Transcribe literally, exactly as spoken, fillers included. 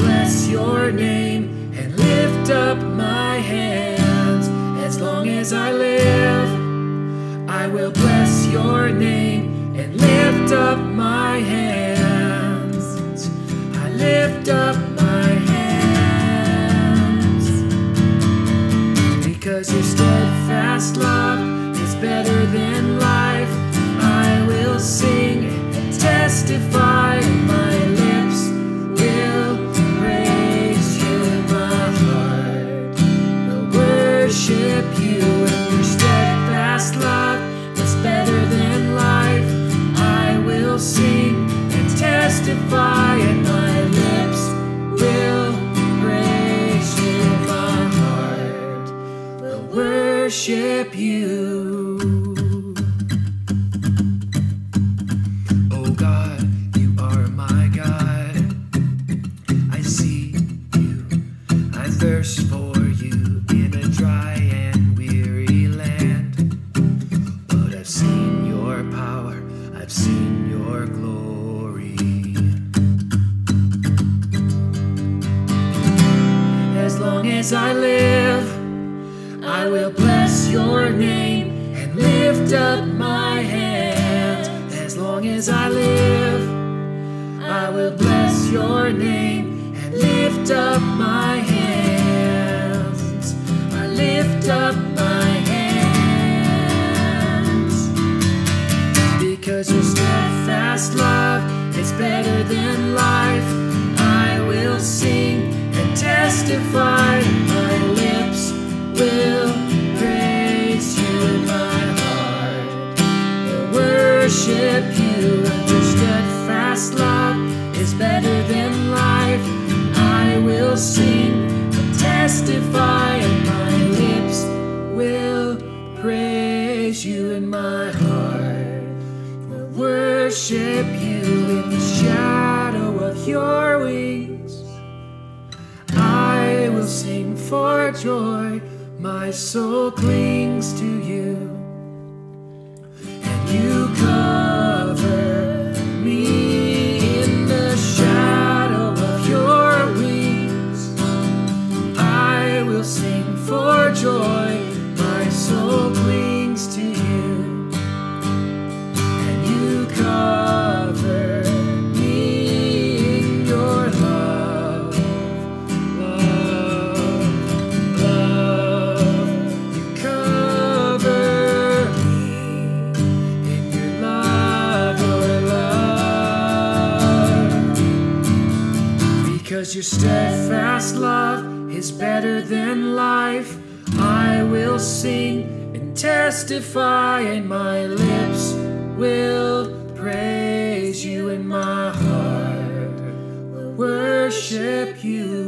bless your name and lift up my hands. As long as I live, I will bless your name and lift up my hands. I lift up my hands because your steadfast love is better than life. I will sing and testify, and my lips will praise you, and my heart will worship you. And your steadfast love is better than life. I will sing and testify, and my lips will praise you, and my heart will worship you. Oh God, you are my God. I see you, I thirst for you in a dry and weary land. But I've seen your power, I've seen your glory. As long as I live, I will bless your name and lift up my hands. As long as I live, I will bless your name and lift up my hands. I lift up my hands because your steadfast love is better than life. I will sing and testify, and my lips will praise you, and my heart will worship you. And your steadfast love is better than life. I will sing and testify, and my lips will praise you, and my heart will worship you. In the shadow of your wings, I will sing for joy. My soul clings to you, and you cover me in the shadow of your wings. I will sing for joy. My soul clings to you, and you cover me in your love, love, love. You cover me in your love, your love. Because your steadfast love is better than life. I will sing and testify, and my lips will praise you, and my heart will worship you.